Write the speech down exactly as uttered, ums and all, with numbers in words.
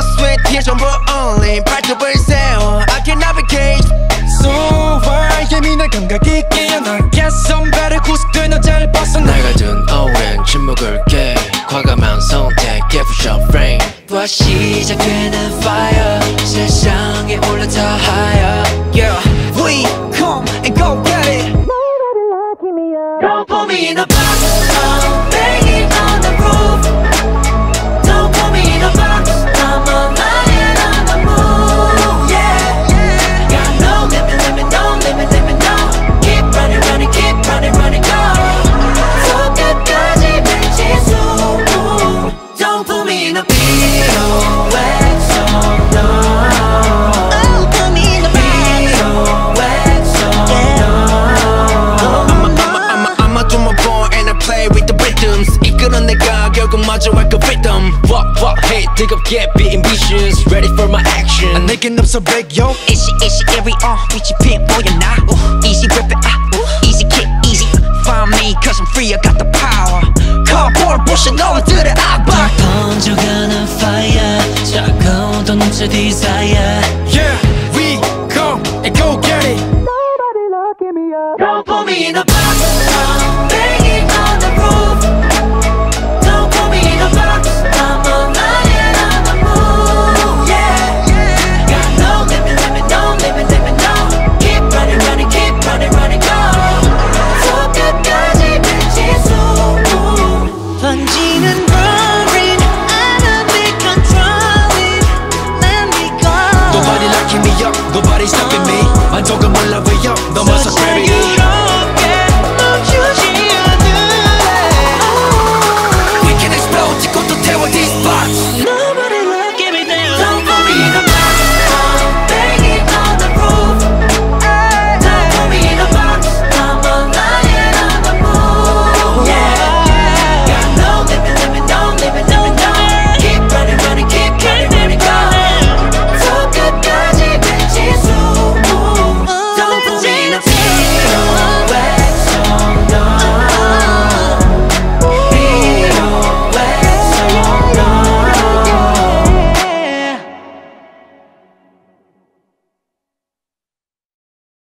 sweat tears 전부 only 발톱을 세워 I can navigate So why 예민한 감각이 깨어나게 선배를 구속된 어제를 벗어나 날 가둔 오랜 침묵을 깨 과감한 선택 Give us your frame 와 시작되는 fire 세상에 올라타 higher Yeah We come and go get it Don't put me in a box I'm banging on the roof Don't put me in a box I'm a lion on the move Yeah Got no limit, limit, no limit, limit, no Keep running, running, keep running, running, go 저 끝까지 미치수 Don't put me in a B O X O no Don't put me in a box B O X O no I'ma do my part and I play with the rhythms 이끄는 내가 결국 마주할 그 rhythm Walk, walk, hey, 뜨겁게 be ambitious Ready for my action 안 내겐 없어 break yo Easy, easy, every on 위치 핀 보여나 Easy grip it, ah, easy kick, easy Find me cause I'm free, I got the power Cardboard 부셔 너희들의 악박 번져가는 fire 차가운 더 넘쳐 desire Yeah we go and go get it Don't put me in a box I'm banging on the roof Don't put me in a box I'm a lion on the move Yeah Got no limit, limit, no limit, limit, no Keep running, running, keep running, running, go 저 끝까지 미치수 던지는 roaring out of it, controlling Let me go Nobody locking me up, nobody stopping me 만족은 몰라 왜